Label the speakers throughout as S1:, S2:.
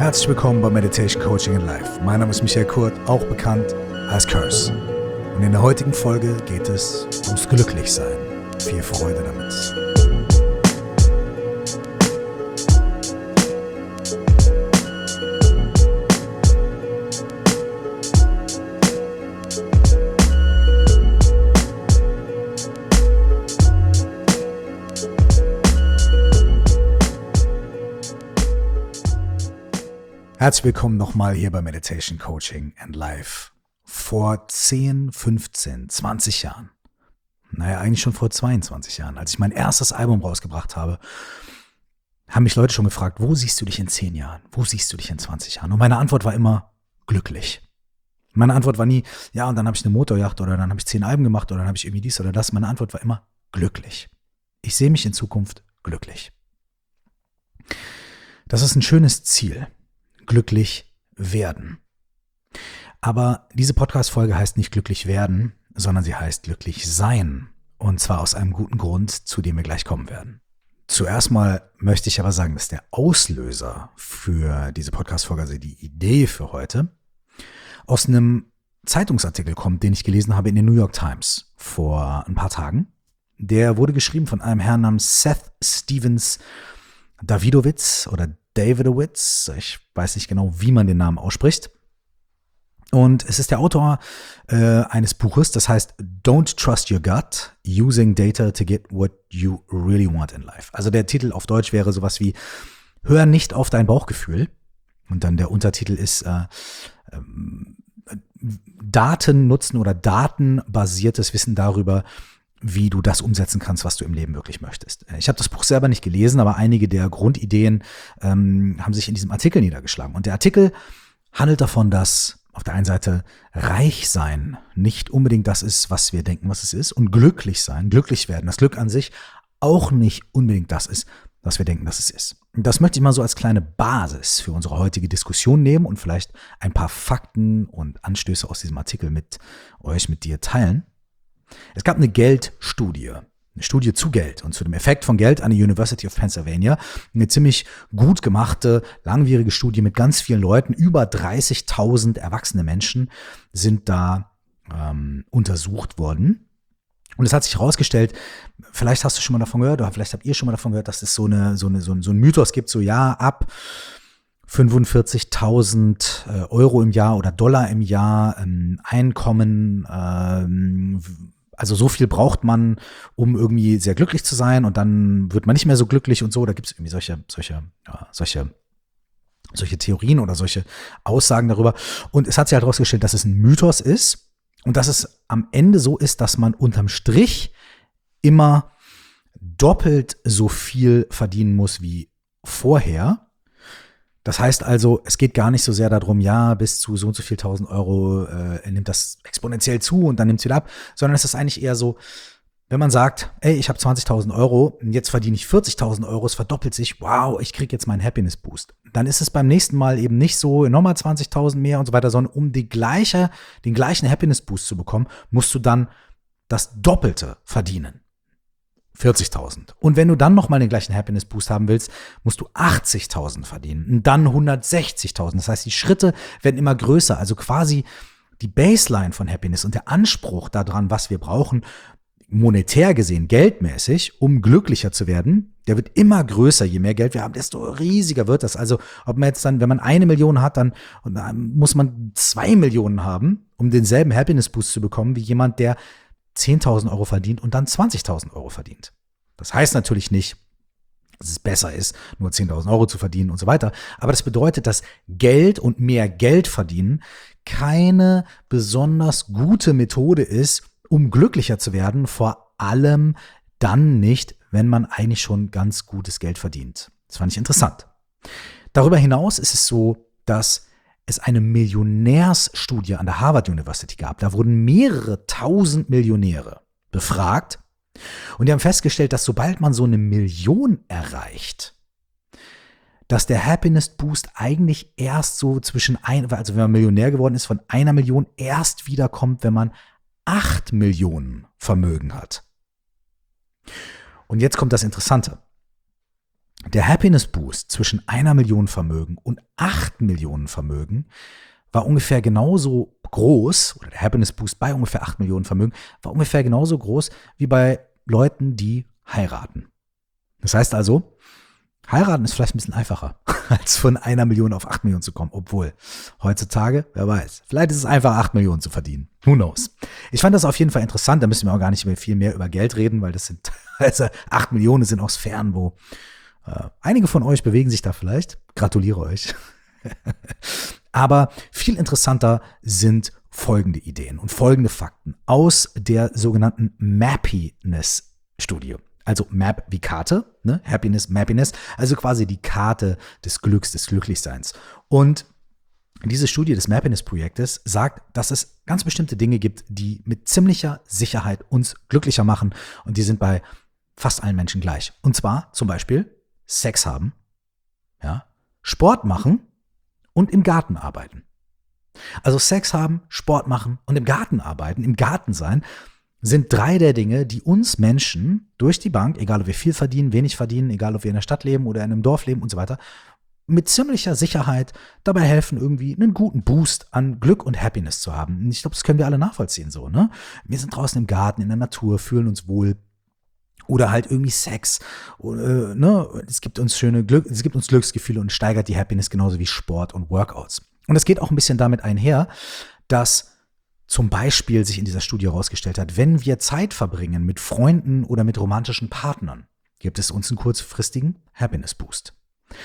S1: Herzlich willkommen bei Meditation Coaching in Life. Mein Name ist Michael Kurt, auch bekannt als Curse. Und in der heutigen Folge geht es ums Glücklichsein. Viel Freude damit. Herzlich willkommen nochmal hier bei Meditation Coaching and Life. Vor 10, 15, 20 Jahren, eigentlich schon vor 22 Jahren, als ich mein erstes Album rausgebracht habe, haben mich Leute schon gefragt, wo siehst du dich in 10 Jahren? Wo siehst du dich in 20 Jahren? Und meine Antwort war immer glücklich. Meine Antwort war nie, ja, und dann habe ich eine Motorjacht oder dann habe ich 10 Alben gemacht oder dann habe ich irgendwie dies oder das. Meine Antwort war immer glücklich. Ich sehe mich in Zukunft glücklich. Das ist ein schönes Ziel. Glücklich werden. Aber diese Podcast-Folge heißt nicht glücklich werden, sondern sie heißt glücklich sein. Und zwar aus einem guten Grund, zu dem wir gleich kommen werden. Zuerst mal möchte ich aber sagen, dass der Auslöser für diese Podcast-Folge, also die Idee für heute, aus einem Zeitungsartikel kommt, den ich gelesen habe in den New York Times vor ein paar Tagen. Der wurde geschrieben von einem Herrn namens Seth Stevens Davidowitz oder Davidowitz, ich weiß nicht genau, wie man den Namen ausspricht. Und es ist der Autor eines Buches, das heißt Don't Trust Your Gut, Using Data to Get What You Really Want in Life. Also der Titel auf Deutsch wäre sowas wie Hör nicht auf dein Bauchgefühl. Und dann der Untertitel ist Daten nutzen oder datenbasiertes Wissen darüber, wie du das umsetzen kannst, was du im Leben wirklich möchtest. Ich habe das Buch selber nicht gelesen, aber einige der Grundideen haben sich in diesem Artikel niedergeschlagen. Und der Artikel handelt davon, dass auf der einen Seite reich sein nicht unbedingt das ist, was wir denken, was es ist, und glücklich sein, glücklich werden, das Glück an sich auch nicht unbedingt das ist, was wir denken, dass es ist. Und das möchte ich mal so als kleine Basis für unsere heutige Diskussion nehmen und vielleicht ein paar Fakten und Anstöße aus diesem Artikel mit dir teilen. Es gab eine Geldstudie, eine Studie zu Geld und zu dem Effekt von Geld an der University of Pennsylvania. Eine ziemlich gut gemachte, langwierige Studie mit ganz vielen Leuten. Über 30.000 erwachsene Menschen sind da untersucht worden. Und es hat sich herausgestellt, vielleicht hast du schon mal davon gehört oder vielleicht habt ihr schon mal davon gehört, dass es so ein Mythos gibt, so ja, ab 45.000 Euro im Jahr oder Dollar im Jahr Einkommen, also so viel braucht man, um irgendwie sehr glücklich zu sein und dann wird man nicht mehr so glücklich und so. Da gibt es irgendwie solche Theorien oder solche Aussagen darüber. Und es hat sich halt herausgestellt, dass es ein Mythos ist und dass es am Ende so ist, dass man unterm Strich immer doppelt so viel verdienen muss wie vorher. Das heißt also, es geht gar nicht so sehr darum, ja, bis zu so und so viel 1.000 Euro nimmt das exponentiell zu und dann nimmt es wieder ab, sondern es ist eigentlich eher so, wenn man sagt, ey, ich habe 20.000 Euro und jetzt verdiene ich 40.000 Euro, es verdoppelt sich, wow, ich kriege jetzt meinen Happiness Boost. Dann ist es beim nächsten Mal eben nicht so, nochmal 20.000 mehr und so weiter, sondern um den gleichen Happiness Boost zu bekommen, musst du dann das Doppelte verdienen. 40.000. Und wenn du dann nochmal den gleichen Happiness Boost haben willst, musst du 80.000 verdienen und dann 160.000. Das heißt, die Schritte werden immer größer. Also quasi die Baseline von Happiness und der Anspruch daran, was wir brauchen, monetär gesehen, geldmäßig, um glücklicher zu werden, der wird immer größer. Je mehr Geld wir haben, desto riesiger wird das. Also ob man jetzt dann, wenn man 1 Million hat, dann muss man 2 Millionen haben, um denselben Happiness Boost zu bekommen, wie jemand, der 10.000 Euro verdient und dann 20.000 Euro verdient. Das heißt natürlich nicht, dass es besser ist, nur 10.000 Euro zu verdienen und so weiter. Aber das bedeutet, dass Geld und mehr Geld verdienen keine besonders gute Methode ist, um glücklicher zu werden. Vor allem dann nicht, wenn man eigentlich schon ganz gutes Geld verdient. Das fand ich interessant. Darüber hinaus ist es so, dass es eine Millionärsstudie an der Harvard University gab. Da wurden mehrere tausend Millionäre befragt und die haben festgestellt, dass sobald man so 1 Million erreicht, dass der Happiness Boost eigentlich erst so also wenn man Millionär geworden ist, von 1 Million erst wiederkommt, wenn man 8 Millionen Vermögen hat. Und jetzt kommt das Interessante. Der Happiness Boost zwischen 1 Million Vermögen und 8 Millionen Vermögen war ungefähr genauso groß, oder der Happiness Boost bei ungefähr 8 Millionen Vermögen war ungefähr genauso groß wie bei Leuten, die heiraten. Das heißt also, heiraten ist vielleicht ein bisschen einfacher, als von 1 Million auf 8 Millionen zu kommen. Obwohl, heutzutage, wer weiß, vielleicht ist es einfach 8 Millionen zu verdienen. Who knows? Ich fand das auf jeden Fall interessant. Da müssen wir auch gar nicht mehr viel mehr über Geld reden, weil das sind, also 8 Millionen sind auch Sphären, wo einige von euch bewegen sich da vielleicht. Gratuliere euch. Aber viel interessanter sind folgende Ideen und folgende Fakten aus der sogenannten Mappiness-Studie. Also Map wie Karte, ne? Happiness, Mappiness, also quasi die Karte des Glücks, des Glücklichseins. Und diese Studie des Mappiness-Projektes sagt, dass es ganz bestimmte Dinge gibt, die mit ziemlicher Sicherheit uns glücklicher machen. Und die sind bei fast allen Menschen gleich. Und zwar zum Beispiel Sex haben, ja, Sport machen und im Garten arbeiten. Also Sex haben, Sport machen und im Garten arbeiten, im Garten sein, sind 3 der Dinge, die uns Menschen durch die Bank, egal ob wir viel verdienen, wenig verdienen, egal ob wir in der Stadt leben oder in einem Dorf leben und so weiter, mit ziemlicher Sicherheit dabei helfen, irgendwie einen guten Boost an Glück und Happiness zu haben. Und ich glaube, das können wir alle nachvollziehen so, ne? Wir sind draußen im Garten, in der Natur, fühlen uns wohl. Oder halt irgendwie Sex, ne? Es gibt uns Glücksgefühle und steigert die Happiness genauso wie Sport und Workouts. Und es geht auch ein bisschen damit einher, dass zum Beispiel sich in dieser Studie herausgestellt hat, wenn wir Zeit verbringen mit Freunden oder mit romantischen Partnern, gibt es uns einen kurzfristigen Happiness Boost.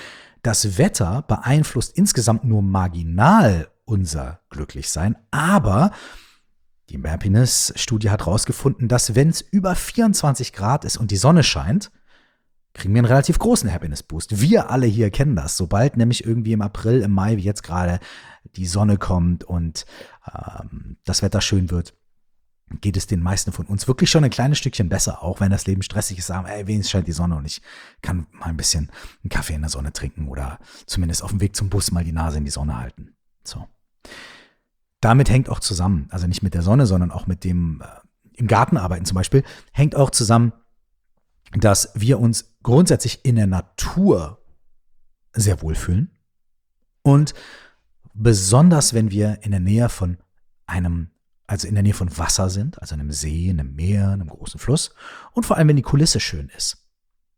S1: Das Wetter beeinflusst insgesamt nur marginal unser Glücklichsein, aber die Happiness-Studie hat herausgefunden, dass wenn es über 24 Grad ist und die Sonne scheint, kriegen wir einen relativ großen Happiness-Boost. Wir alle hier kennen das. Sobald nämlich irgendwie im April, im Mai, wie jetzt gerade, die Sonne kommt und das Wetter schön wird, geht es den meisten von uns wirklich schon ein kleines Stückchen besser, auch wenn das Leben stressig ist, sagen, wenigstens scheint die Sonne und ich kann mal ein bisschen einen Kaffee in der Sonne trinken oder zumindest auf dem Weg zum Bus mal die Nase in die Sonne halten. So. Damit hängt auch zusammen, also nicht mit der Sonne, sondern auch mit dem im Garten arbeiten zum Beispiel, hängt auch zusammen, dass wir uns grundsätzlich in der Natur sehr wohlfühlen und besonders, wenn wir in der Nähe von in der Nähe von Wasser sind, also einem See, einem Meer, einem großen Fluss und vor allem, wenn die Kulisse schön ist.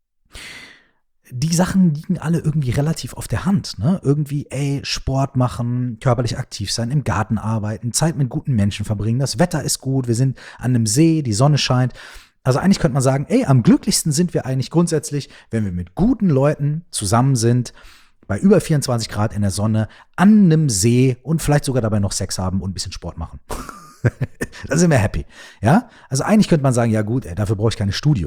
S1: Die Sachen liegen alle irgendwie relativ auf der Hand, ne? Irgendwie, Sport machen, körperlich aktiv sein, im Garten arbeiten, Zeit mit guten Menschen verbringen, das Wetter ist gut, wir sind an einem See, die Sonne scheint. Also eigentlich könnte man sagen, am glücklichsten sind wir eigentlich grundsätzlich, wenn wir mit guten Leuten zusammen sind, bei über 24 Grad in der Sonne, an einem See und vielleicht sogar dabei noch Sex haben und ein bisschen Sport machen. Da sind wir happy, ja? Also eigentlich könnte man sagen, ja gut, dafür brauche ich keine Studie.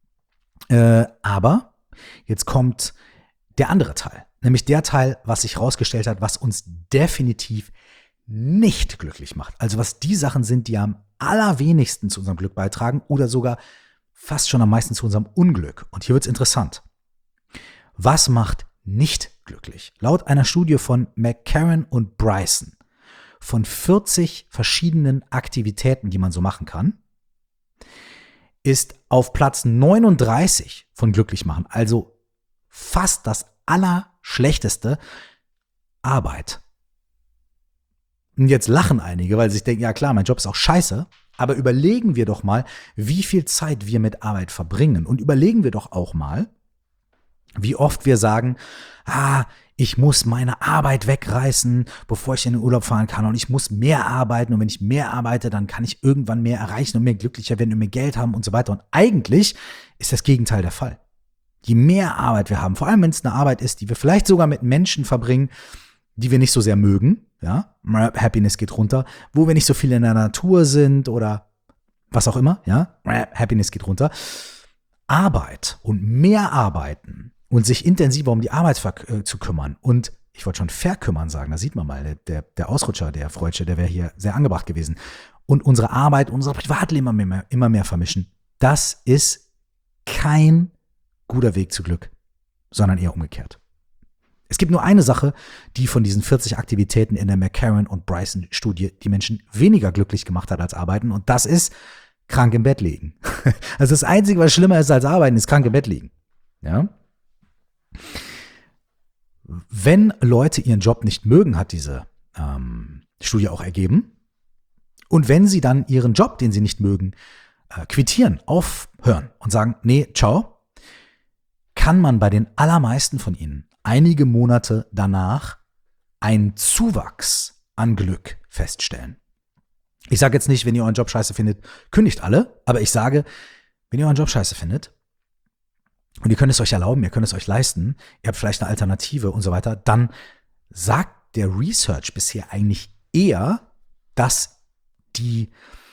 S1: Aber jetzt kommt der andere Teil, nämlich der Teil, was sich herausgestellt hat, was uns definitiv nicht glücklich macht. Also was die Sachen sind, die am allerwenigsten zu unserem Glück beitragen oder sogar fast schon am meisten zu unserem Unglück. Und hier wird es interessant. Was macht nicht glücklich? Laut einer Studie von McCarran und Bryson von 40 verschiedenen Aktivitäten, die man so machen kann, ist auf Platz 39 von glücklich machen, also fast das Allerschlechteste, Arbeit. Und jetzt lachen einige, weil sie sich denken, ja klar, mein Job ist auch scheiße, aber überlegen wir doch mal, wie viel Zeit wir mit Arbeit verbringen und überlegen wir doch auch mal, wie oft wir sagen, ich muss meine Arbeit wegreißen, bevor ich in den Urlaub fahren kann und ich muss mehr arbeiten und wenn ich mehr arbeite, dann kann ich irgendwann mehr erreichen und mehr glücklicher werden und mehr Geld haben und so weiter. Und eigentlich ist das Gegenteil der Fall. Je mehr Arbeit wir haben, vor allem wenn es eine Arbeit ist, die wir vielleicht sogar mit Menschen verbringen, die wir nicht so sehr mögen, ja, Happiness geht runter, wo wir nicht so viel in der Natur sind oder was auch immer, ja, Happiness geht runter. Arbeit und mehr arbeiten und sich intensiver um die Arbeit zu kümmern und ich wollte schon verkümmern sagen, da sieht man mal, der Ausrutscher, der Freudsche, der wäre hier sehr angebracht gewesen und unsere Arbeit, unser Privatleben immer mehr vermischen, das ist kein guter Weg zu Glück, sondern eher umgekehrt. Es gibt nur eine Sache, die von diesen 40 Aktivitäten in der McCarran und Bryson-Studie die Menschen weniger glücklich gemacht hat als Arbeiten und das ist krank im Bett liegen. Also das Einzige, was schlimmer ist als Arbeiten, ist krank im Bett liegen. Ja? Wenn Leute ihren Job nicht mögen, hat diese Studie auch ergeben. Und wenn sie dann ihren Job, den sie nicht mögen, quittieren, aufhören und sagen, nee, ciao, kann man bei den allermeisten von ihnen einige Monate danach einen Zuwachs an Glück feststellen. Ich sage jetzt nicht, wenn ihr euren Job scheiße findet, kündigt alle, aber ich sage, wenn ihr euren Job scheiße findet und ihr könnt es euch erlauben, ihr könnt es euch leisten, ihr habt vielleicht eine Alternative und so weiter, dann sagt der Research bisher eigentlich eher, dass die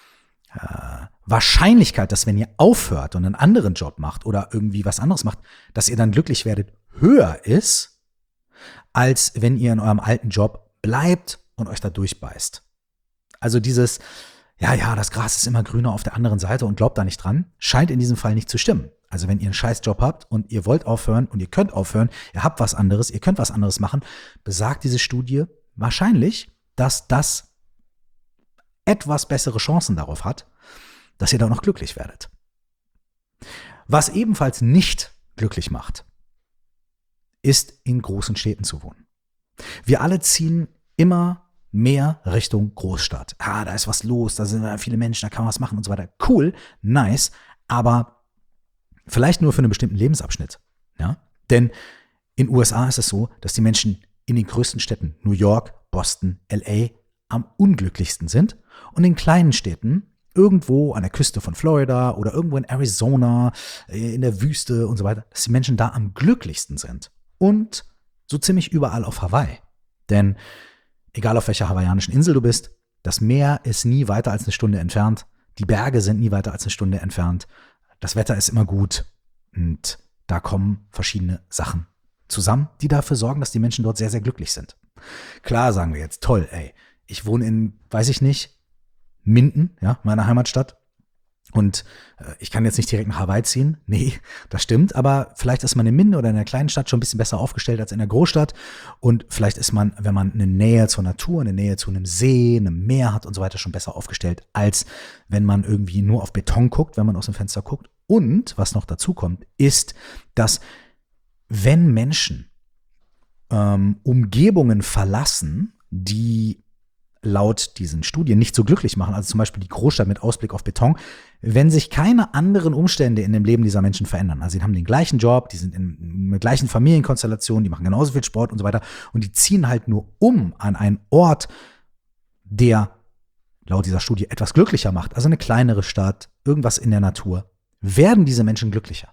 S1: Wahrscheinlichkeit, dass wenn ihr aufhört und einen anderen Job macht oder irgendwie was anderes macht, dass ihr dann glücklich werdet, höher ist, als wenn ihr in eurem alten Job bleibt und euch da durchbeißt. Also dieses, ja, das Gras ist immer grüner auf der anderen Seite und glaubt da nicht dran, scheint in diesem Fall nicht zu stimmen. Also wenn ihr einen Scheißjob habt und ihr wollt aufhören und ihr könnt aufhören, ihr habt was anderes, ihr könnt was anderes machen, besagt diese Studie wahrscheinlich, dass das etwas bessere Chancen darauf hat, dass ihr da noch glücklich werdet. Was ebenfalls nicht glücklich macht, ist in großen Städten zu wohnen. Wir alle ziehen immer mehr Richtung Großstadt. Da ist was los, da sind viele Menschen, da kann man was machen und so weiter. Cool, nice, aber vielleicht nur für einen bestimmten Lebensabschnitt. Ja? Denn in den USA ist es so, dass die Menschen in den größten Städten, New York, Boston, LA, am unglücklichsten sind und in kleinen Städten, irgendwo an der Küste von Florida oder irgendwo in Arizona, in der Wüste und so weiter, dass die Menschen da am glücklichsten sind. Und so ziemlich überall auf Hawaii. Denn egal auf welcher hawaiianischen Insel du bist, das Meer ist nie weiter als eine Stunde entfernt, die Berge sind nie weiter als eine Stunde entfernt, das Wetter ist immer gut und da kommen verschiedene Sachen zusammen, die dafür sorgen, dass die Menschen dort sehr, sehr glücklich sind. Klar sagen wir jetzt, toll, ey, ich wohne in, weiß ich nicht, Minden, ja, meiner Heimatstadt. Und ich kann jetzt nicht direkt nach Hawaii ziehen. Nee, das stimmt. Aber vielleicht ist man in Minden oder in einer kleinen Stadt schon ein bisschen besser aufgestellt als in der Großstadt. Und vielleicht ist man, wenn man eine Nähe zur Natur, eine Nähe zu einem See, einem Meer hat und so weiter, schon besser aufgestellt, als wenn man irgendwie nur auf Beton guckt, wenn man aus dem Fenster guckt. Und was noch dazu kommt, ist, dass wenn Menschen Umgebungen verlassen, die laut diesen Studien nicht so glücklich machen, also zum Beispiel die Großstadt mit Ausblick auf Beton, wenn sich keine anderen Umstände in dem Leben dieser Menschen verändern. Also sie haben den gleichen Job, die sind in der gleichen Familienkonstellation, die machen genauso viel Sport und so weiter und die ziehen halt nur um an einen Ort, der laut dieser Studie etwas glücklicher macht, also eine kleinere Stadt, irgendwas in der Natur, werden diese Menschen glücklicher.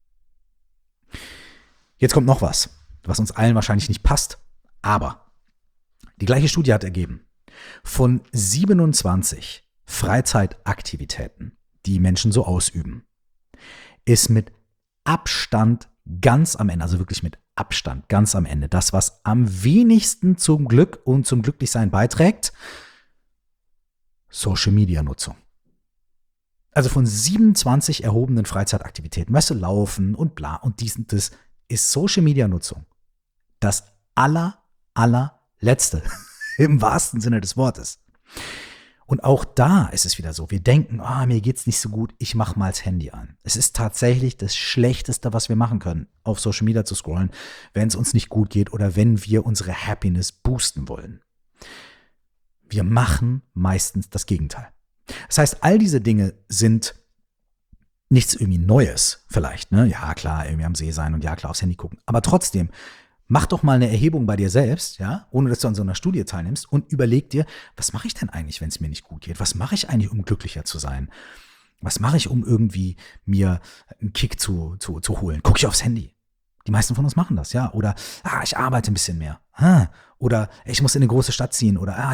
S1: Jetzt kommt noch was uns allen wahrscheinlich nicht passt, aber die gleiche Studie hat ergeben, von 27 Freizeitaktivitäten, die Menschen so ausüben, ist mit Abstand ganz am Ende, also wirklich mit Abstand ganz am Ende, das, was am wenigsten zum Glück und zum Glücklichsein beiträgt, Social-Media-Nutzung. Also von 27 erhobenen Freizeitaktivitäten, weißt du, Laufen und bla und dies und das, ist Social-Media-Nutzung das allerletzte. Im wahrsten Sinne des Wortes. Und auch da ist es wieder so, wir denken, mir geht's nicht so gut, ich mache mal das Handy an. Es ist tatsächlich das Schlechteste, was wir machen können, auf Social Media zu scrollen, wenn es uns nicht gut geht oder wenn wir unsere Happiness boosten wollen. Wir machen meistens das Gegenteil. Das heißt, all diese Dinge sind nichts irgendwie Neues vielleicht, ne? Ja, klar, irgendwie am See sein und ja, klar, aufs Handy gucken. Aber trotzdem, mach doch mal eine Erhebung bei dir selbst, ja, ohne dass du an so einer Studie teilnimmst und überleg dir, was mache ich denn eigentlich, wenn es mir nicht gut geht? Was mache ich eigentlich, um glücklicher zu sein? Was mache ich, um irgendwie mir einen Kick zu holen? Gucke ich aufs Handy. Die meisten von uns machen das, ja. Oder, ich arbeite ein bisschen mehr. Oder ich muss in eine große Stadt ziehen. Oder,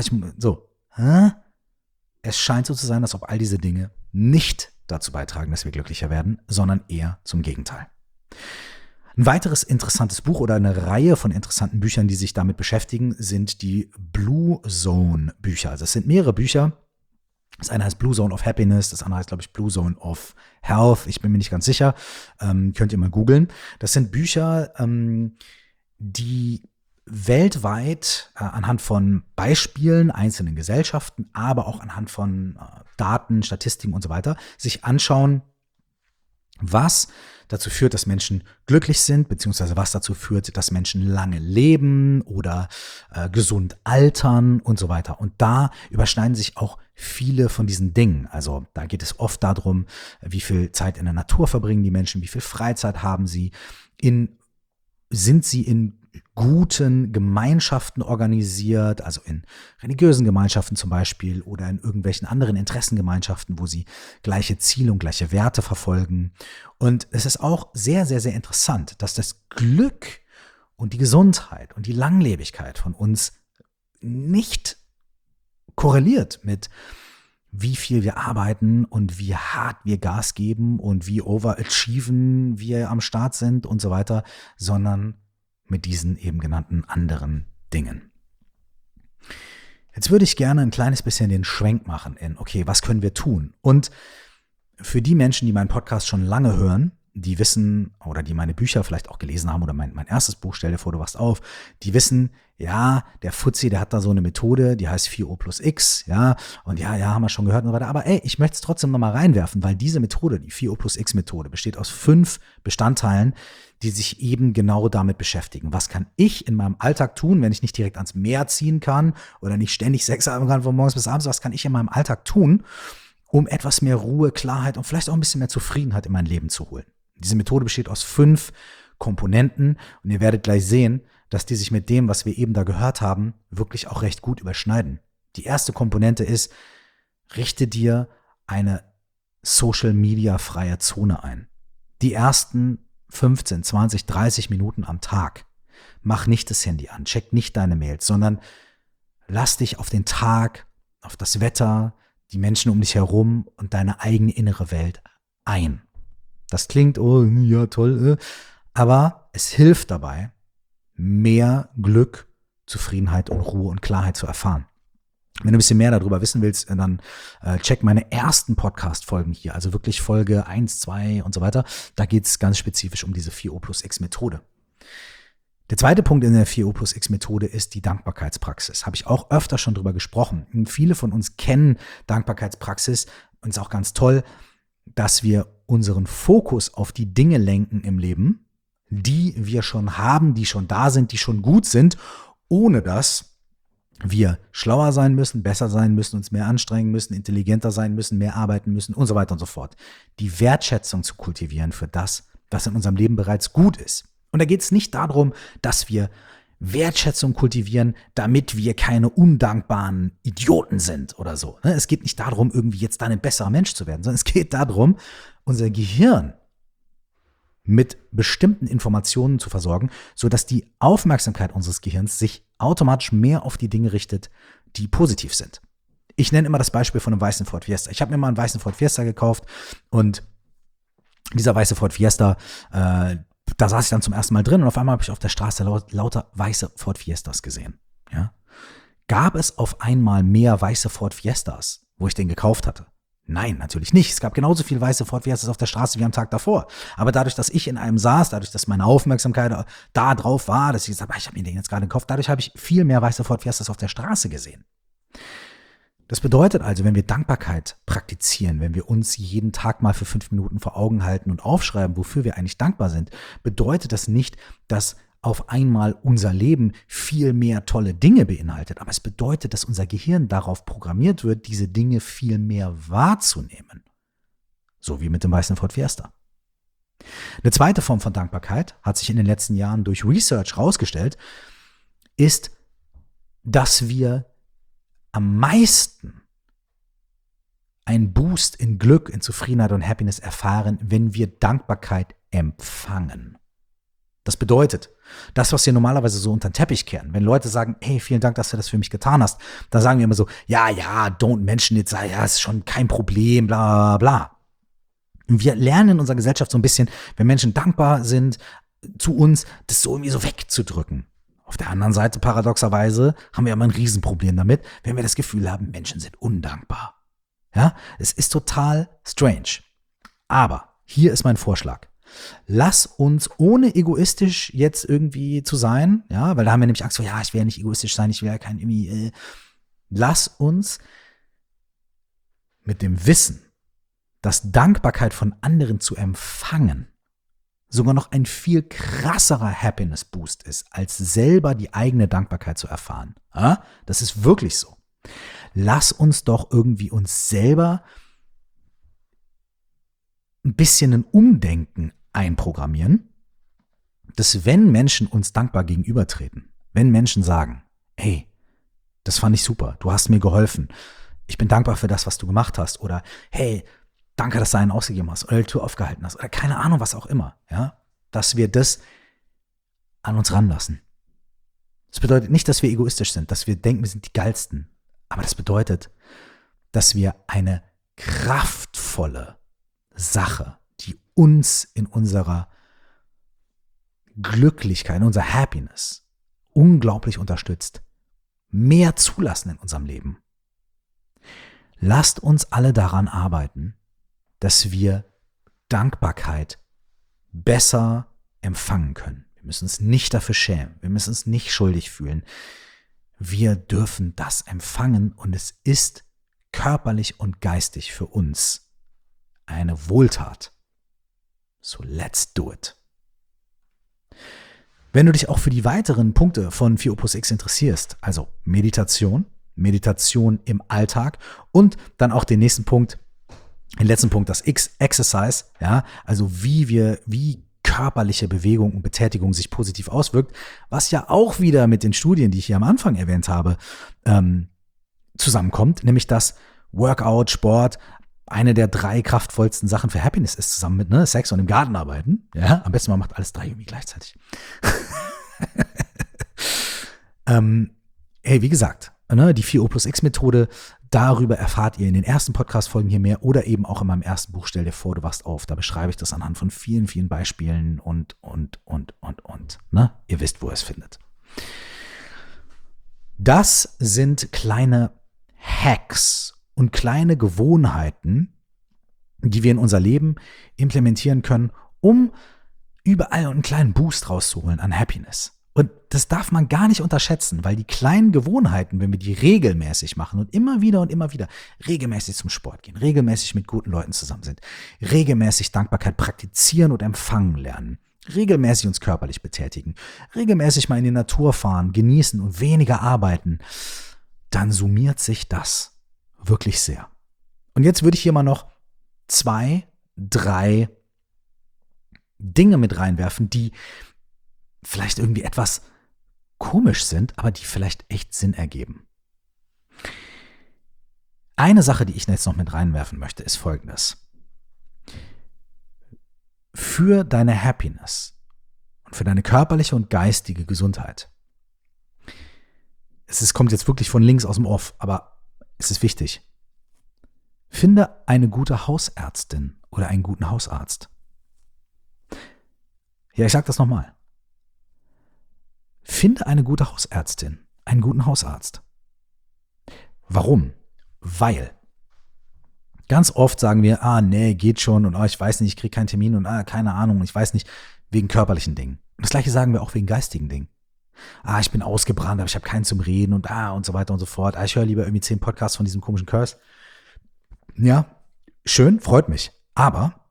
S1: Es scheint so zu sein, als ob all diese Dinge nicht dazu beitragen, dass wir glücklicher werden, sondern eher zum Gegenteil. Ein weiteres interessantes Buch oder eine Reihe von interessanten Büchern, die sich damit beschäftigen, sind die Blue Zone Bücher. Also es sind mehrere Bücher. Das eine heißt Blue Zone of Happiness, das andere heißt, glaube ich, Blue Zone of Health. Ich bin mir nicht ganz sicher. Könnt ihr mal googeln. Das sind Bücher, die weltweit anhand von Beispielen einzelnen Gesellschaften, aber auch anhand von Daten, Statistiken und so weiter sich anschauen, was dazu führt, dass Menschen glücklich sind, beziehungsweise was dazu führt, dass Menschen lange leben oder gesund altern und so weiter. Und da überschneiden sich auch viele von diesen Dingen. Also da geht es oft darum, wie viel Zeit in der Natur verbringen die Menschen, wie viel Freizeit haben sie, sind sie in guten Gemeinschaften organisiert, also in religiösen Gemeinschaften zum Beispiel oder in irgendwelchen anderen Interessengemeinschaften, wo sie gleiche Ziele und gleiche Werte verfolgen. Und es ist auch sehr, sehr, sehr interessant, dass das Glück und die Gesundheit und die Langlebigkeit von uns nicht korreliert mit wie viel wir arbeiten und wie hart wir Gas geben und wie overachieven wir am Start sind und so weiter, sondern mit diesen eben genannten anderen Dingen. Jetzt würde ich gerne ein kleines bisschen den Schwenk machen in, okay, was können wir tun? Und für die Menschen, die meinen Podcast schon lange hören, die wissen oder die meine Bücher vielleicht auch gelesen haben oder mein erstes Buch, Stell dir vor, du wachst auf, die wissen, ja, der Fuzzi, der hat da so eine Methode, die heißt 4O plus X, ja, und ja, haben wir schon gehört und so weiter, aber ey, ich möchte es trotzdem nochmal reinwerfen, weil diese Methode, die 4O plus X Methode, besteht aus 5 Bestandteilen, die sich eben genau damit beschäftigen. Was kann ich in meinem Alltag tun, wenn ich nicht direkt ans Meer ziehen kann oder nicht ständig Sex haben kann von morgens bis abends, was kann ich in meinem Alltag tun, um etwas mehr Ruhe, Klarheit und vielleicht auch ein bisschen mehr Zufriedenheit in mein Leben zu holen? Diese Methode besteht aus 5 Komponenten und ihr werdet gleich sehen, dass die sich mit dem, was wir eben da gehört haben, wirklich auch recht gut überschneiden. Die erste Komponente ist, richte dir eine Social-Media-freie Zone ein. Die ersten 15, 20, 30 Minuten am Tag. Mach nicht das Handy an, check nicht deine Mails, sondern lass dich auf den Tag, auf das Wetter, die Menschen um dich herum und deine eigene innere Welt ein. Das klingt, oh, ja, toll, aber es hilft dabei, mehr Glück, Zufriedenheit und Ruhe und Klarheit zu erfahren. Wenn du ein bisschen mehr darüber wissen willst, dann check meine ersten Podcast-Folgen hier, also wirklich Folge 1, 2 und so weiter. Da geht es ganz spezifisch um diese 4O plus X Methode. Der zweite Punkt in der 4O plus X Methode ist die Dankbarkeitspraxis. Habe ich auch öfter schon drüber gesprochen. Und viele von uns kennen Dankbarkeitspraxis und es ist auch ganz toll, dass wir unseren Fokus auf die Dinge lenken im Leben, die wir schon haben, die schon da sind, die schon gut sind, ohne dass wir schlauer sein müssen, besser sein müssen, uns mehr anstrengen müssen, intelligenter sein müssen, mehr arbeiten müssen und so weiter und so fort. Die Wertschätzung zu kultivieren für das, was in unserem Leben bereits gut ist. Und da geht es nicht darum, dass wir Wertschätzung kultivieren, damit wir keine undankbaren Idioten sind oder so. Es geht nicht darum, irgendwie jetzt dann ein besserer Mensch zu werden, sondern es geht darum, unser Gehirn mit bestimmten Informationen zu versorgen, sodass die Aufmerksamkeit unseres Gehirns sich automatisch mehr auf die Dinge richtet, die positiv sind. Ich nenne immer das Beispiel von einem weißen Ford Fiesta. Ich habe mir mal einen weißen Ford Fiesta gekauft und dieser weiße Ford Fiesta, da saß ich dann zum ersten Mal drin und auf einmal habe ich auf der Straße lauter weiße Ford Fiestas gesehen. Ja? Gab es auf einmal mehr weiße Ford Fiestas, wo ich den gekauft hatte? Nein, natürlich nicht. Es gab genauso viel weiße Ford Fiestas auf der Straße wie am Tag davor. Aber dadurch, dass ich in einem saß, dadurch, dass meine Aufmerksamkeit da drauf war, dass ich gesagt habe, ich habe mir den jetzt gerade gekauft, dadurch habe ich viel mehr weiße Ford Fiestas auf der Straße gesehen. Das bedeutet also, wenn wir Dankbarkeit praktizieren, wenn wir uns jeden Tag mal für 5 Minuten vor Augen halten und aufschreiben, wofür wir eigentlich dankbar sind, bedeutet das nicht, dass auf einmal unser Leben viel mehr tolle Dinge beinhaltet. Aber es bedeutet, dass unser Gehirn darauf programmiert wird, diese Dinge viel mehr wahrzunehmen. So wie mit dem weißen Ford Fiesta. Eine zweite Form von Dankbarkeit, hat sich in den letzten Jahren durch Research herausgestellt, ist, dass wir am meisten einen Boost in Glück, in Zufriedenheit und Happiness erfahren, wenn wir Dankbarkeit empfangen. Das bedeutet, das, was wir normalerweise so unter den Teppich kehren, wenn Leute sagen, hey, vielen Dank, dass du das für mich getan hast, da sagen wir immer so, ja, don't mention it, ja, ist schon kein Problem, bla, bla, bla. Und wir lernen in unserer Gesellschaft so ein bisschen, wenn Menschen dankbar sind zu uns, das so irgendwie so wegzudrücken. Auf der anderen Seite, paradoxerweise, haben wir aber ein Riesenproblem damit, wenn wir das Gefühl haben, Menschen sind undankbar. Ja, es ist total strange. Aber hier ist mein Vorschlag. Lass uns, ohne egoistisch jetzt irgendwie zu sein, ja, weil da haben wir nämlich Angst vor, ja, ich will ja nicht egoistisch sein, ich will ja kein irgendwie, lass uns mit dem Wissen, dass Dankbarkeit von anderen zu empfangen sogar noch ein viel krasserer Happiness-Boost ist, als selber die eigene Dankbarkeit zu erfahren. Ja? Das ist wirklich so. Lass uns doch irgendwie uns selber ein bisschen ein Umdenken einprogrammieren, dass wenn Menschen uns dankbar gegenübertreten, wenn Menschen sagen, hey, das fand ich super, du hast mir geholfen, ich bin dankbar für das, was du gemacht hast, oder hey, danke, dass du einen ausgegeben hast oder die Tür aufgehalten hast oder keine Ahnung, was auch immer, ja, dass wir das an uns ranlassen. Das bedeutet nicht, dass wir egoistisch sind, dass wir denken, wir sind die Geilsten, aber das bedeutet, dass wir eine kraftvolle Sache, die uns in unserer Glücklichkeit, in unserer Happiness unglaublich unterstützt, mehr zulassen in unserem Leben. Lasst uns alle daran arbeiten, dass wir Dankbarkeit besser empfangen können. Wir müssen uns nicht dafür schämen. Wir müssen uns nicht schuldig fühlen. Wir dürfen das empfangen und es ist körperlich und geistig für uns eine Wohltat. So let's do it. Wenn du dich auch für die weiteren Punkte von 4 Opus X interessierst, also Meditation im Alltag und dann auch den nächsten Punkt, den letzten Punkt, das Exercise, ja, also wie körperliche Bewegung und Betätigung sich positiv auswirkt, was ja auch wieder mit den Studien, die ich hier am Anfang erwähnt habe, zusammenkommt, nämlich dass Workout, Sport eine der 3 kraftvollsten Sachen für Happiness ist, zusammen mit Sex und im Garten arbeiten. Ja, am besten man macht alles 3 irgendwie gleichzeitig. Hey, wie gesagt, die 4 Opus X Methode, darüber erfahrt ihr in den ersten Podcast-Folgen hier mehr oder eben auch in meinem ersten Buch, Stell dir vor, du wachst auf. Da beschreibe ich das anhand von vielen, vielen Beispielen und. Ihr wisst, wo ihr es findet. Das sind kleine Hacks und kleine Gewohnheiten, die wir in unser Leben implementieren können, um überall einen kleinen Boost rauszuholen an Happiness. Und das darf man gar nicht unterschätzen, weil die kleinen Gewohnheiten, wenn wir die regelmäßig machen und immer wieder regelmäßig zum Sport gehen, regelmäßig mit guten Leuten zusammen sind, regelmäßig Dankbarkeit praktizieren und empfangen lernen, regelmäßig uns körperlich betätigen, regelmäßig mal in die Natur fahren, genießen und weniger arbeiten, dann summiert sich das wirklich sehr. Und jetzt würde ich hier mal noch 2, 3 Dinge mit reinwerfen, die vielleicht irgendwie etwas komisch sind, aber die vielleicht echt Sinn ergeben. Eine Sache, die ich jetzt noch mit reinwerfen möchte, ist folgendes. Für deine Happiness und für deine körperliche und geistige Gesundheit, kommt jetzt wirklich von links aus dem Off, aber es ist wichtig. Finde eine gute Hausärztin oder einen guten Hausarzt. Ja, ich sage das nochmal. Finde eine gute Hausärztin, einen guten Hausarzt. Warum? Weil ganz oft sagen wir, nee, geht schon und ich weiß nicht, ich kriege keinen Termin und keine Ahnung, ich weiß nicht, wegen körperlichen Dingen. Und das Gleiche sagen wir auch wegen geistigen Dingen. Ich bin ausgebrannt, aber ich habe keinen zum Reden und so weiter und so fort. Ich höre lieber irgendwie 10 Podcasts von diesem komischen Curse. Ja, schön, freut mich. Aber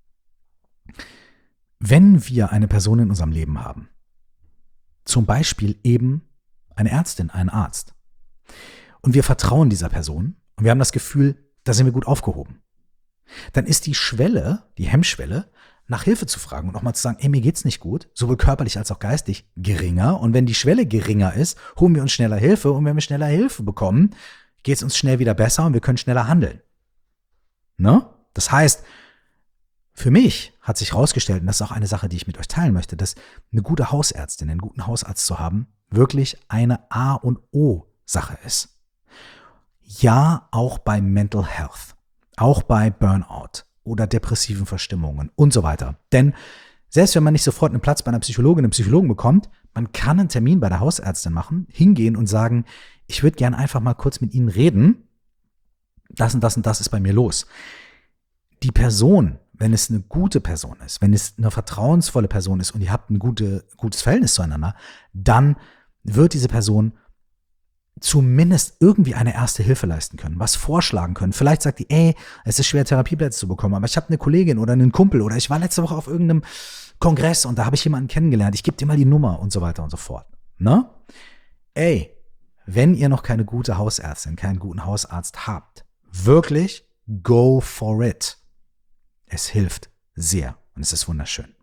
S1: wenn wir eine Person in unserem Leben haben, zum Beispiel eben eine Ärztin, einen Arzt, und wir vertrauen dieser Person und wir haben das Gefühl, da sind wir gut aufgehoben, dann ist die Hemmschwelle, nach Hilfe zu fragen und auch mal zu sagen, mir geht's nicht gut, sowohl körperlich als auch geistig, geringer. Und wenn die Schwelle geringer ist, holen wir uns schneller Hilfe. Und wenn wir schneller Hilfe bekommen, geht es uns schnell wieder besser und wir können schneller handeln. Ne? Das heißt, für mich hat sich herausgestellt, und das ist auch eine Sache, die ich mit euch teilen möchte, dass eine gute Hausärztin, einen guten Hausarzt zu haben, wirklich eine A- und O-Sache ist. Ja, auch bei Mental Health, auch bei Burnout oder depressiven Verstimmungen und so weiter. Denn selbst wenn man nicht sofort einen Platz bei einer Psychologin, einem Psychologen bekommt, man kann einen Termin bei der Hausärztin machen, hingehen und sagen, ich würde gerne einfach mal kurz mit Ihnen reden, das und das und das ist bei mir los. Die Person, wenn es eine gute Person ist, wenn es eine vertrauensvolle Person ist und ihr habt ein gutes Verhältnis zueinander, dann wird diese Person zumindest irgendwie eine erste Hilfe leisten können, was vorschlagen können. Vielleicht sagt die, ey, es ist schwer, Therapieplätze zu bekommen, aber ich habe eine Kollegin oder einen Kumpel oder ich war letzte Woche auf irgendeinem Kongress und da habe ich jemanden kennengelernt, ich gebe dir mal die Nummer und so weiter und so fort. Ne? Ey, wenn ihr noch keine gute Hausärztin, keinen guten Hausarzt habt, wirklich go for it. Es hilft sehr und es ist wunderschön.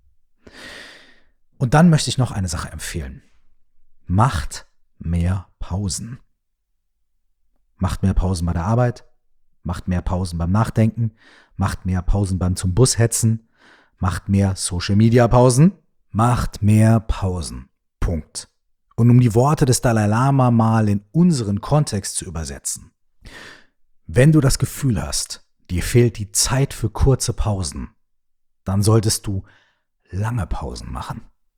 S1: Und dann möchte ich noch eine Sache empfehlen. Macht mehr Pausen. Macht mehr Pausen bei der Arbeit, macht mehr Pausen beim Nachdenken, macht mehr Pausen beim zum Bus hetzen, macht mehr Social-Media-Pausen, macht mehr Pausen. Punkt. Und um die Worte des Dalai Lama mal in unseren Kontext zu übersetzen. Wenn du das Gefühl hast, dir fehlt die Zeit für kurze Pausen, dann solltest du lange Pausen machen.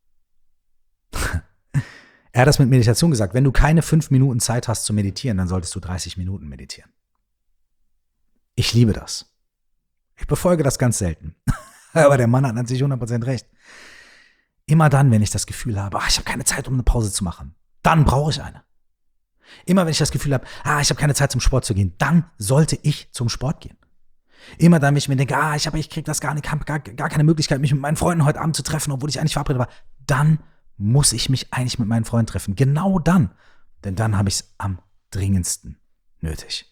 S1: Er hat das mit Meditation gesagt. Wenn du keine 5 Minuten Zeit hast zu meditieren, dann solltest du 30 Minuten meditieren. Ich liebe das. Ich befolge das ganz selten. Aber der Mann hat an sich 100% recht. Immer dann, wenn ich das Gefühl habe, ich habe keine Zeit, um eine Pause zu machen, dann brauche ich eine. Immer wenn ich das Gefühl habe, ich habe keine Zeit zum Sport zu gehen, dann sollte ich zum Sport gehen. Immer dann, wenn ich mir denke, ich kriege das gar nicht, habe gar keine Möglichkeit, mich mit meinen Freunden heute Abend zu treffen, obwohl ich eigentlich verabredet war, dann muss ich mich eigentlich mit meinen Freunden treffen. Genau dann. Denn dann habe ich es am dringendsten nötig.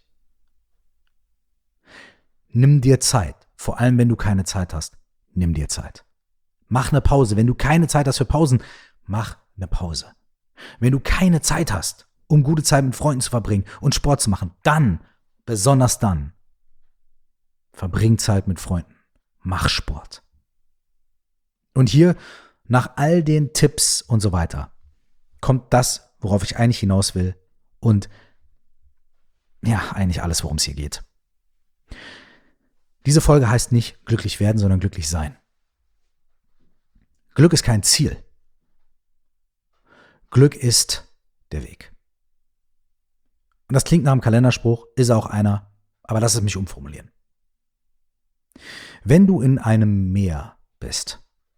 S1: Nimm dir Zeit. Vor allem, wenn du keine Zeit hast. Nimm dir Zeit. Mach eine Pause. Wenn du keine Zeit hast für Pausen, mach eine Pause. Wenn du keine Zeit hast, um gute Zeit mit Freunden zu verbringen und Sport zu machen, dann, besonders dann, verbring Zeit mit Freunden. Mach Sport. Und hier, nach all den Tipps und so weiter, kommt das, worauf ich eigentlich hinaus will und eigentlich alles, worum es hier geht. Diese Folge heißt nicht glücklich werden, sondern glücklich sein. Glück ist kein Ziel. Glück ist der Weg. Und das klingt nach einem Kalenderspruch, ist auch einer, aber lass es mich umformulieren. Wenn du in einem Meer bist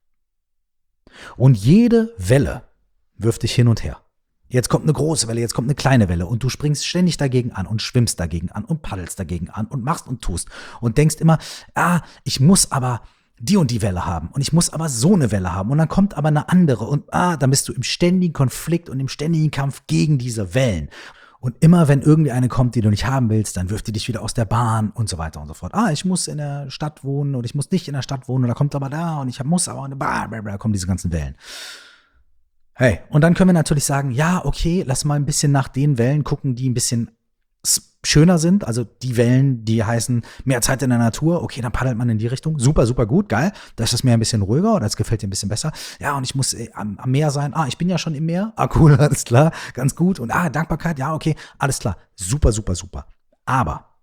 S1: und jede Welle wirft dich hin und her. Jetzt kommt eine große Welle, jetzt kommt eine kleine Welle und du springst ständig dagegen an und schwimmst dagegen an und paddelst dagegen an und machst und tust und denkst immer, ich muss aber die und die Welle haben und ich muss aber so eine Welle haben und dann kommt aber eine andere und dann bist du im ständigen Konflikt und im ständigen Kampf gegen diese Wellen. Und immer, wenn irgendwie eine kommt, die du nicht haben willst, dann wirft die dich wieder aus der Bahn und so weiter und so fort. Ich muss in der Stadt wohnen und ich muss nicht in der Stadt wohnen und da kommt aber da und ich muss aber eine da kommen diese ganzen Wellen. Hey, und dann können wir natürlich sagen, ja, okay, lass mal ein bisschen nach den Wellen gucken, die ein bisschen schöner sind. Also die Wellen, die heißen mehr Zeit in der Natur. Okay, dann paddelt man in die Richtung. Super, super gut, geil. Da ist das Meer ein bisschen ruhiger oder es gefällt dir ein bisschen besser. Ja, und ich muss am Meer sein. Ich bin ja schon im Meer. Cool, alles klar, ganz gut. Und Dankbarkeit, ja, okay, alles klar. Super, super, super. Aber,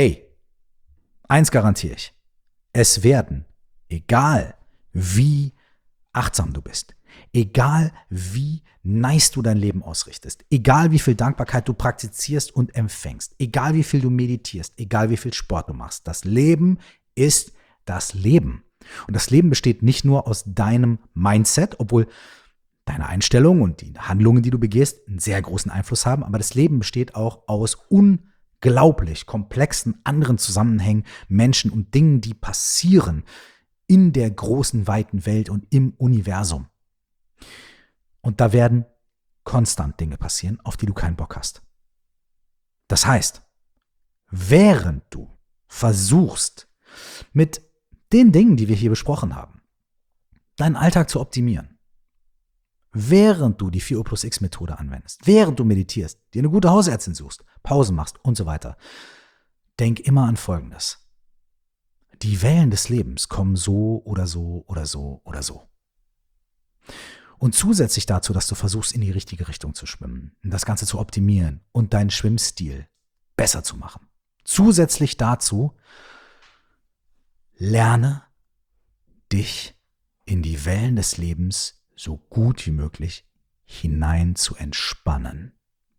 S1: eins garantiere ich. Es werden, egal wie achtsam du bist, egal wie nice du dein Leben ausrichtest, egal wie viel Dankbarkeit du praktizierst und empfängst, egal wie viel du meditierst, egal wie viel Sport du machst, das Leben ist das Leben. Und das Leben besteht nicht nur aus deinem Mindset, obwohl deine Einstellung und die Handlungen, die du begehst, einen sehr großen Einfluss haben, aber das Leben besteht auch aus unglaublich komplexen anderen Zusammenhängen, Menschen und Dingen, die passieren in der großen, weiten Welt und im Universum. Und da werden konstant Dinge passieren, auf die du keinen Bock hast. Das heißt, während du versuchst, mit den Dingen, die wir hier besprochen haben, deinen Alltag zu optimieren, während du die 4U+X-Methode anwendest, während du meditierst, dir eine gute Hausärztin suchst, Pausen machst und so weiter, denk immer an Folgendes. Die Wellen des Lebens kommen so oder so oder so oder so. Und zusätzlich dazu, dass du versuchst, in die richtige Richtung zu schwimmen, das Ganze zu optimieren und deinen Schwimmstil besser zu machen. Zusätzlich dazu, lerne dich in die Wellen des Lebens so gut wie möglich hinein zu entspannen.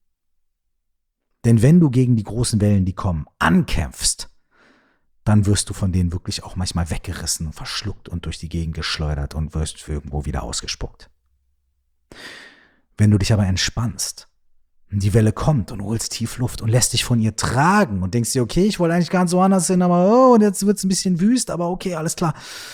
S1: Denn wenn du gegen die großen Wellen, die kommen, ankämpfst, dann wirst du von denen wirklich auch manchmal weggerissen und verschluckt und durch die Gegend geschleudert und wirst irgendwo wieder ausgespuckt. Wenn du dich aber entspannst, Und die Welle kommt und du holst tief Luft und lässt dich von ihr tragen und denkst dir, okay, ich wollte eigentlich ganz woanders hin, aber oh, und jetzt wird es ein bisschen wüst, aber okay, alles klar.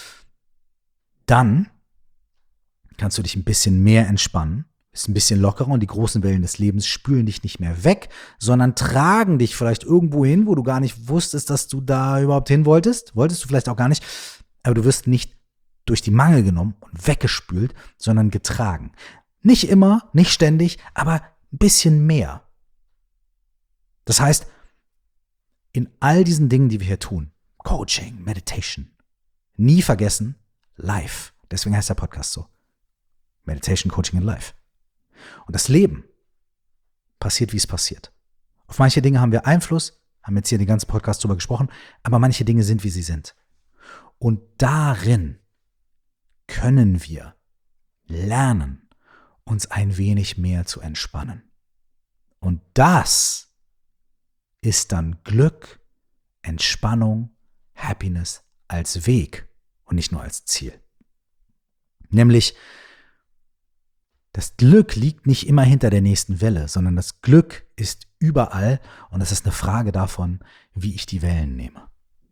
S1: Dann kannst du dich ein bisschen mehr entspannen, bist ein bisschen lockerer und die großen Wellen des Lebens spülen dich nicht mehr weg, sondern tragen dich vielleicht irgendwo hin, wo du gar nicht wusstest, dass du da überhaupt hin wolltest. Wolltest du vielleicht auch gar nicht, aber du wirst nicht durch die Mangel genommen und weggespült, sondern getragen. Nicht immer, nicht ständig, aber ein bisschen mehr. Das heißt, in all diesen Dingen, die wir hier tun, Coaching, Meditation, nie vergessen, Life. Deswegen heißt der Podcast so. Meditation, Coaching and Life. Und das Leben passiert, wie es passiert. Auf manche Dinge haben wir Einfluss, haben jetzt hier den ganzen Podcast drüber gesprochen, aber manche Dinge sind, wie sie sind. Und darin können wir lernen, uns ein wenig mehr zu entspannen. Und das ist dann Glück, Entspannung, Happiness als Weg und nicht nur als Ziel. Nämlich, das Glück liegt nicht immer hinter der nächsten Welle, sondern das Glück ist überall und es ist eine Frage davon, wie ich die Wellen nehme.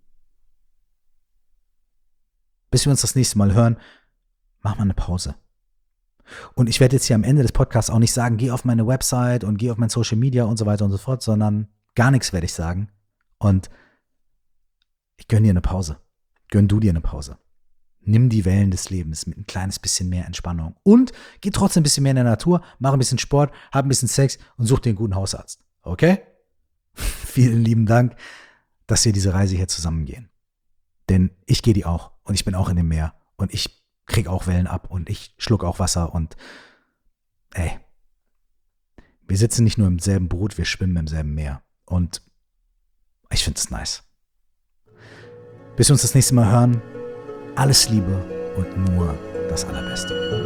S1: Bis wir uns das nächste Mal hören, mach mal eine Pause. Und ich werde jetzt hier am Ende des Podcasts auch nicht sagen, geh auf meine Website und geh auf mein Social Media und so weiter und so fort, sondern gar nichts werde ich sagen. Und ich gönne dir eine Pause. Gönn du dir eine Pause. Nimm die Wellen des Lebens mit ein kleines bisschen mehr Entspannung. Und geh trotzdem ein bisschen mehr in der Natur, mach ein bisschen Sport, hab ein bisschen Sex und such dir einen guten Hausarzt. Okay? Vielen lieben Dank, dass wir diese Reise hier zusammen gehen. Denn ich gehe die auch und ich bin auch in dem Meer und ich krieg auch Wellen ab und ich schluck auch Wasser und wir sitzen nicht nur im selben Boot, wir schwimmen im selben Meer. Und ich finde es nice. Bis wir uns das nächste Mal hören, alles Liebe und nur das Allerbeste.